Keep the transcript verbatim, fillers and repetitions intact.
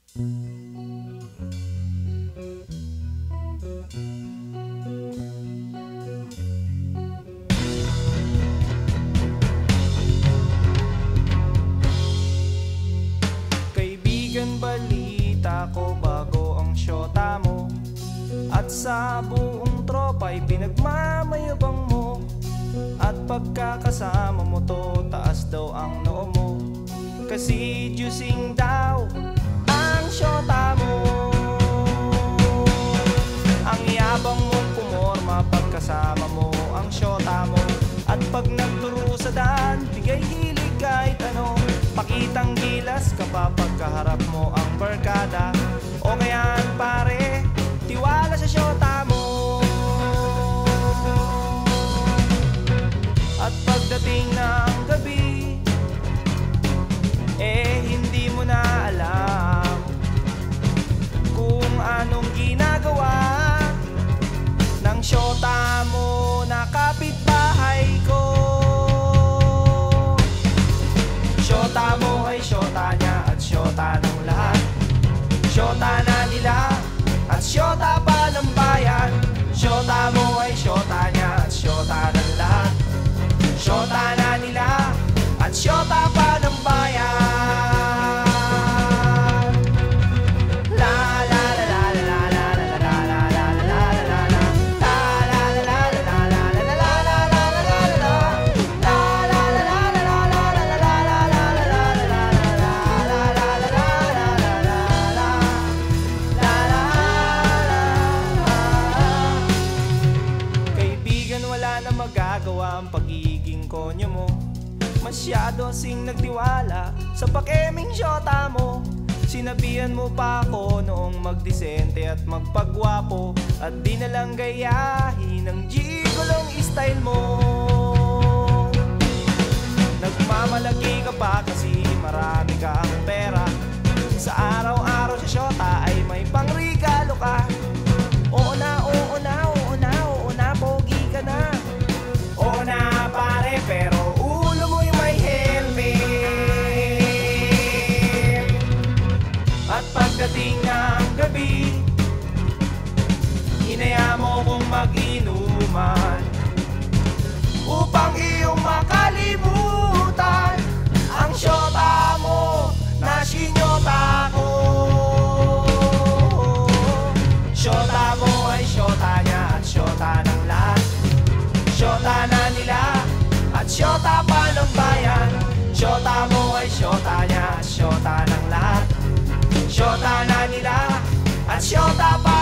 Kaibigan, balita ko bago ang syota mo, at sa buong tropa'y pinagmamayabang mo. At pagkakasama mo to, taas daw ang noo mo, kasi juicing daw ang syota mo. Ang yabang mong pumorma pagkasama mo ang syota mo, at pag nagturo sa daan, bigay hilig kahit ano. Pakitang gilas kapag pagkaharap mo ang barkada, o ngayon pare, tiwala sa syota mo. At pagdating ng gabi, eh hindi mo na alam kung anong ginagawa ng syota mo na kapitbahay ko. Syota mo ay syota niya at syota ng lahat. Syota na nila at syota pa ng bayan. Syota mo ay syota niya at syota ng lahat. Syota na nila at syota pa ng bayan. Wala na magagawa ang pagiging konyo mo. Masyado sing nagtiwala sa pakeming syota mo. Sinabihan mo pa ako noong magdisente at magpagwapo, at di na lang gayahin ang gigolong style mo. Nagmamalaki ka pa kasi marami ka ang pera. Sa araw-araw sa syota ay may pangregalo ka. Oo na, oo na, oo na, oo na, pogi ka na. Oo na pare, pero ulo mo yung may helmet. At pagdating ng gabi, hinaya mo kong mag-inuman upang iyong makalimutan ang syota mo na sinyota ko. Syota mo ay syota niya at syota ng lahat. Syota na nila at syota pa ng bayan. Syota mo ay syota niya at syota ng lahat. Syota na nila at syota pa